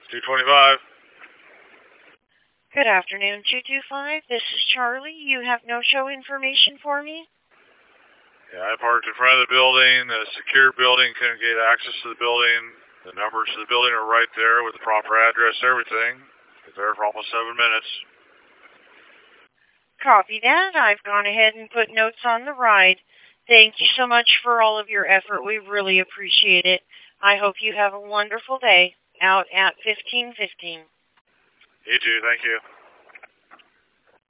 225. Good afternoon, 225. This is Charlie. You have no show information for me? Yeah, I parked in front of the building, a secure building, couldn't get access to the building. The numbers to the building are right there with the proper address, everything. Was there for almost 7 minutes. Copy that. I've gone ahead and put notes on the ride. Thank you so much for all of your effort. We really appreciate it. I hope you have a wonderful day out at 1515. You too, thank you.